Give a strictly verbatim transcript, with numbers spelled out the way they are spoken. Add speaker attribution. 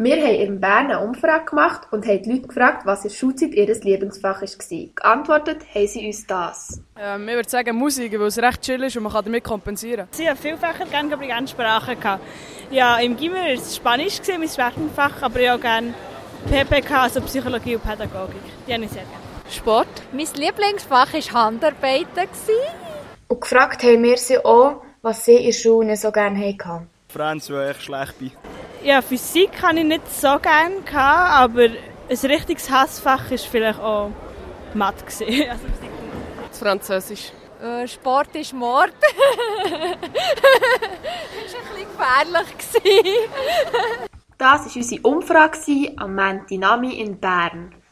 Speaker 1: Wir haben in Bern eine Umfrage gemacht und haben die Leute gefragt, was in der Schulzeit ihr Lieblingsfach war. Geantwortet haben sie uns das.
Speaker 2: Ähm, ich würde sagen Musik, weil es recht chill ist und man kann damit kompensieren.
Speaker 3: Ich hatte viele Fächer, gerne gerne Sprachen. Ja, im Gymnasium war es Spanisch, mein Schwerpunktfach, aber ich auch gerne P P K, also Psychologie und Pädagogik. Die habe ich sehr gerne.
Speaker 4: Sport. Mein Lieblingsfach war Handarbeiten.
Speaker 5: Und gefragt haben wir sie auch, was sie in der Schule nicht so gerne hatten.
Speaker 6: Franz, weil ich schlecht bin.
Speaker 3: Ja, Physik hatte ich nicht so gerne, aber ein richtiges Hassfach war vielleicht auch Mathe. Also
Speaker 2: das Französisch.
Speaker 4: Äh, Sport ist Mord. Das war ein bisschen gefährlich.
Speaker 1: Das war unsere Umfrage am Menti Nami in Bern.